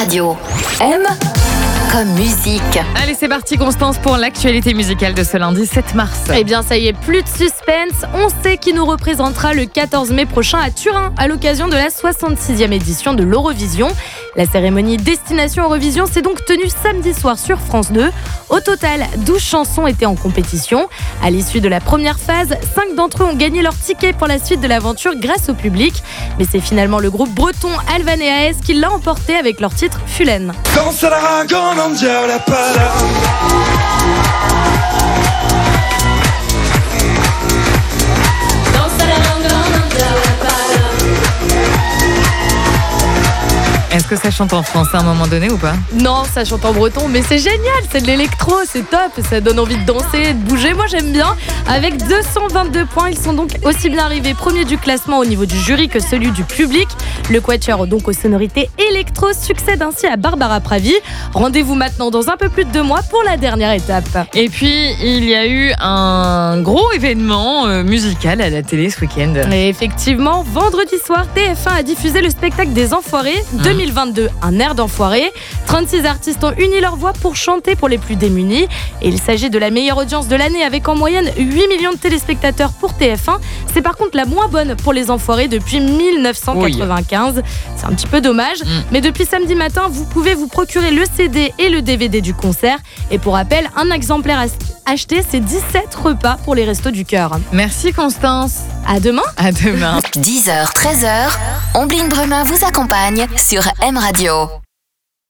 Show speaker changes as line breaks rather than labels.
Radio. M comme musique.
Allez, c'est parti Constance pour l'actualité musicale de ce lundi 7 mars.
Eh bien ça y est, plus de suspense. On sait qui nous représentera le 14 mai prochain à Turin à l'occasion de la 66e édition de l'Eurovision. La cérémonie Destination Eurovision s'est donc tenue samedi soir sur France 2. Au total, 12 chansons étaient en compétition. À l'issue de la première phase, 5 d'entre eux ont gagné leur ticket pour la suite de l'aventure grâce au public. Mais c'est finalement le groupe breton Alvan et Aes qui l'a emporté avec leur titre Fulen.
Est-ce que ça chante en français à un moment donné ou pas?
Non, ça chante en breton, mais c'est génial, c'est de l'électro, c'est top, ça donne envie de danser, de bouger, moi j'aime bien. Avec 222 points, ils sont donc aussi bien arrivés premiers du classement au niveau du jury que celui du public. Le quatuor, donc aux sonorités électro, succède ainsi à Barbara Pravi. Rendez-vous maintenant dans un peu plus de 2 mois pour la dernière étape.
Et puis, il y a eu un gros événement musical à la télé ce week-end.
Et effectivement, vendredi soir, TF1 a diffusé le spectacle des Enfoirés 2022, un air d'enfoiré. 36 artistes ont uni leur voix pour chanter pour les plus démunis. Et il s'agit de la meilleure audience de l'année avec en moyenne 8 millions de téléspectateurs pour TF1. C'est par contre la moins bonne pour les Enfoirés depuis 1995. Oui. C'est un petit peu dommage. Mais depuis samedi matin, vous pouvez vous procurer le CD et le DVD du concert. Et pour rappel, un exemplaire acheté, c'est 17 repas pour les Restos du Cœur.
Merci Constance.
À demain.
À demain.
10h, 13h, Omblin Bremin vous accompagne sur M Radio.